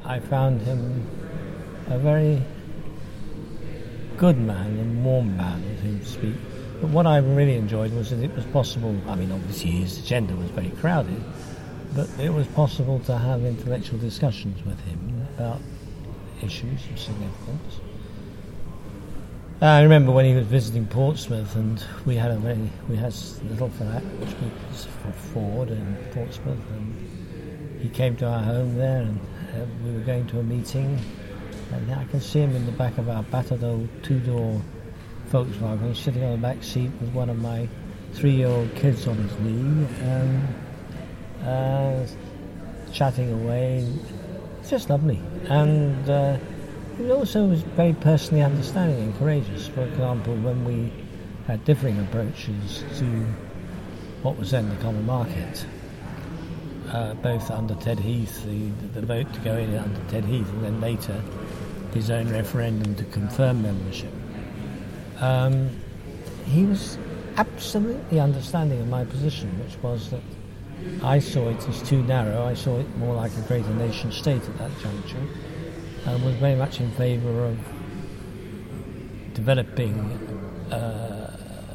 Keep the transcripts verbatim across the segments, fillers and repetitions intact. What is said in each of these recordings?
I found him a very good man and warm man with him to speak. But what I really enjoyed was that it was possible, I mean obviously his agenda was very crowded, but it was possible to have intellectual discussions with him about issues of significance. I remember when he was visiting Portsmouth, and we had a very, we had a little flat which was for Ford in Portsmouth, and he came to our home there, and uh, we were going to a meeting, and I can see him in the back of our battered old two-door Volkswagen, sitting on the back seat with one of my three-year-old kids on his knee, um, uh, chatting away. It's just lovely. And uh, he also was very personally understanding and courageous. For example, when we had differing approaches to what was then the common market, uh, both under Ted Heath, the, the vote to go in under Ted Heath, and then later his own referendum to confirm membership. Um, he was absolutely understanding of my position, which was that I saw it as too narrow. I saw it more like a greater nation state at that juncture, and was very much in favour of developing uh,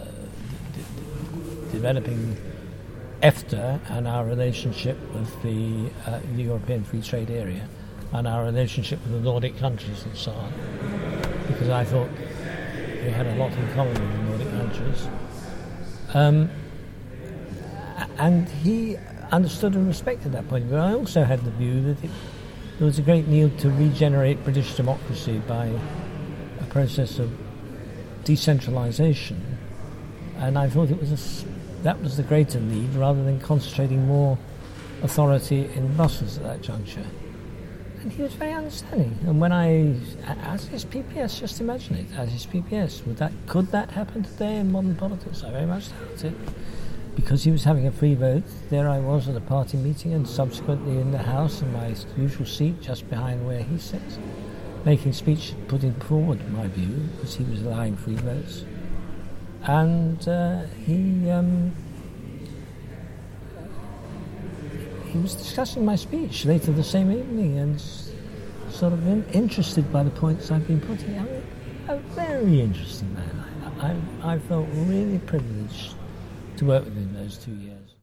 d- developing EFTA and our relationship with the, uh, the European Free Trade Area and our relationship with the Nordic countries and so on, because I thought we had a lot in common with the Nordic countries. Um, and he understood and respected that point. But I also had the view that it, there was a great need to regenerate British democracy by a process of decentralisation. And I thought it was a, that was the greater need, rather than concentrating more authority in Brussels at that juncture. And he was very understanding. And when I, as his P P S, just imagine it, as his P P S, would that, could that happen today in modern politics? I very much doubt it. Because he was having a free vote, there I was at a party meeting, and subsequently in the House, in my usual seat, just behind where he sits, making speech, putting forward my view, because he was allowing free votes. And uh, he... Um, He was discussing my speech later the same evening, and sort of in, interested by the points I've been putting. I mean, a very interesting man. I, I, I felt really privileged to work with him those two years.